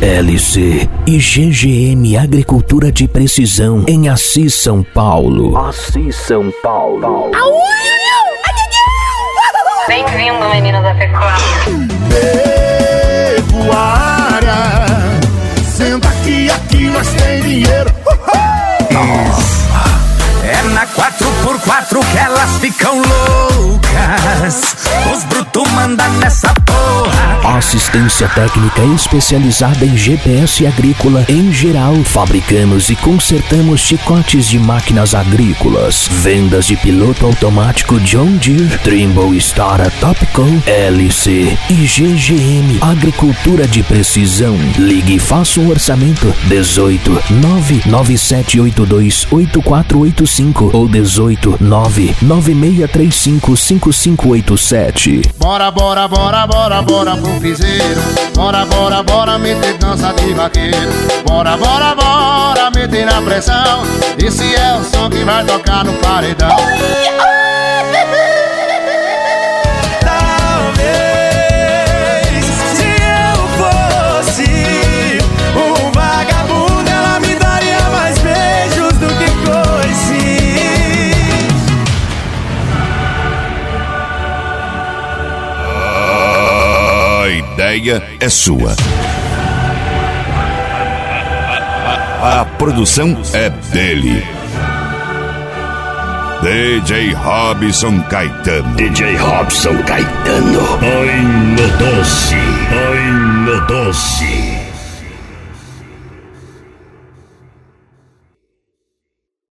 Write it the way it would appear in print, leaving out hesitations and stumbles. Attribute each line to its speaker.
Speaker 1: LC e GGM Agricultura de Precisão em Assis, São Paulo.
Speaker 2: Assis, São Paulo.
Speaker 3: Bem-vindo, menino da pecuária.
Speaker 4: Pecuária, senta aqui nós tem dinheiro.
Speaker 5: É na 4x4 que elas ficam loucas. Os brutos mandam nessa porra.
Speaker 1: Assistência técnica especializada em GPS agrícola em geral. Fabricamos e consertamos chicotes de máquinas agrícolas. Vendas de piloto automático John Deere, Trimble, Stara, Topco, LC e GGM Agricultura de Precisão. Ligue e faça um orçamento 18 99782 8485 ou 18 99635 5587.
Speaker 4: Bora pro piseiro. Bora meter dança de vaqueiro. Bora meter na pressão. Esse é o som que vai tocar no paredão.
Speaker 5: Talvez se eu fosse um vagabundo, ela me daria mais beijos do que coice.
Speaker 6: A ideia é sua. A produção é dele. DJ Robson Caetano.
Speaker 7: DJ Robson Caetano. Ai, no doce.